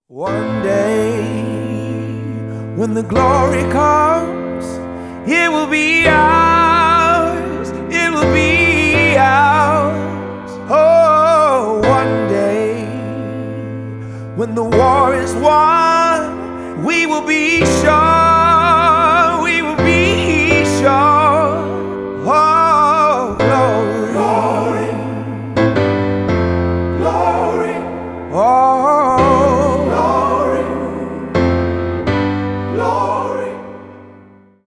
One day, when the glory comes, it will be ours, it will be ours. Oh, one day, when the war is won, we will be sure